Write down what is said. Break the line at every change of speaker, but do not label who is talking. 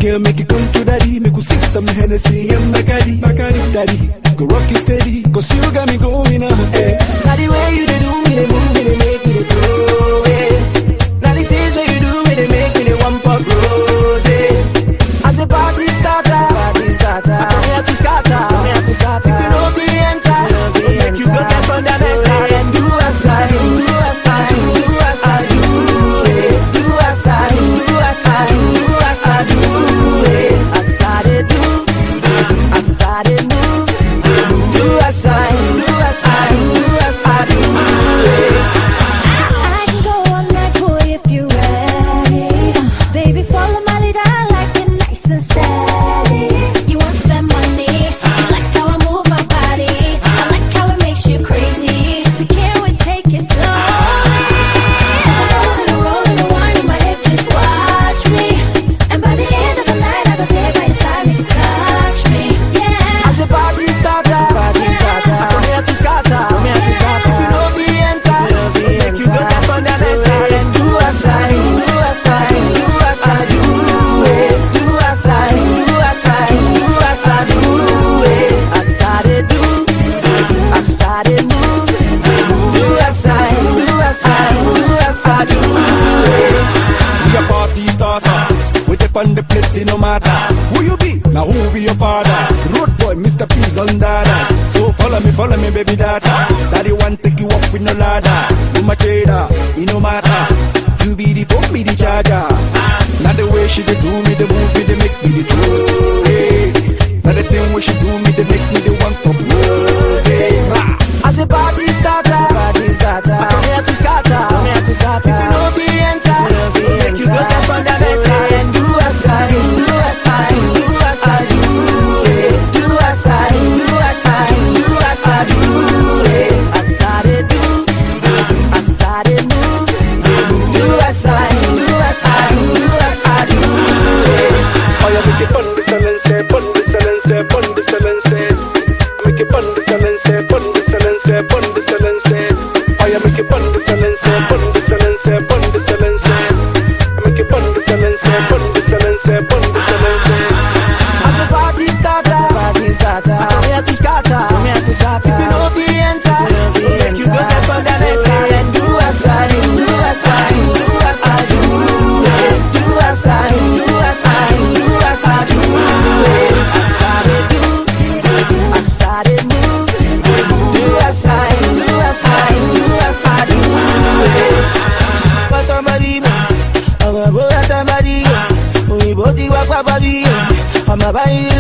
Girl, make it come to daddy, make you sip some Hennessy and Bacardi. Daddy, go rock it steady, cause you got me going on.
Now the way you do me, they move me, they make me the throw. Now the things that you do me, they make me the one pop rose. As the party starter, I come here to scatter. If you know me enter, make you go get fundamental and do as I do, do as I do, do as I do, do as I do, do as I do, do as I do, as I do, as I move, do as I do, do as I do, do as I do.
I can go all night, boy, if you're ready. Baby, follow my lead, I like it nice and steady. You won't spend money, you like how I move my body. I like how it makes you crazy, so can we take it slowly? I'm rolling and winding my hip, just watch me. And by the end of the night, I'll go there by your side, make you touch me, yeah.
As the party starter, I come here to scatter. If you know me enter, make you go get fundamental and do as I do, do as I do, do as I do, do as I do, do as I do, do as I do, as I do, as I move, do as I do, do as I do, do as I do.
We a party starters, we dip on the place, no matter who you be, now who be your father. Road boy, Mr. P, Gundadas. So follow me, baby data. Daddy want take you up with no ladder. You my trader, it no matter. You be the phone, be the charger. Not the way she dey do me, the move me, they make me the true. Not the thing when she do me, they make me the one top rose.
As the party starter, I come here to scatter. If you know me enter, make you go get fundamental and do as I do, do as I do, do as I do, do as I do, do as I do, do as I do, as I do, as I move, do as I do, do as I do, do as I do.
Oh, yeah, make it fun, the silence, fun, the silence, fun, the silence. Make it fun, the silence, fun, the silence, fun, the silence. Oh, yeah, make it fun, the silence, fun, the silence, fun, the silence. Make it fun, the silence, fun, the silence, fun, the silence.
As the party starter, I come here to scatter. If you know me enter, make you go get fundamental and do as I do, do as I do, do as I do, do as I do, do as I do, do as I do, as I move, do as I do, do as I do, do as I do. I'm a boy, I'm a body, we both work for body. I'm a body.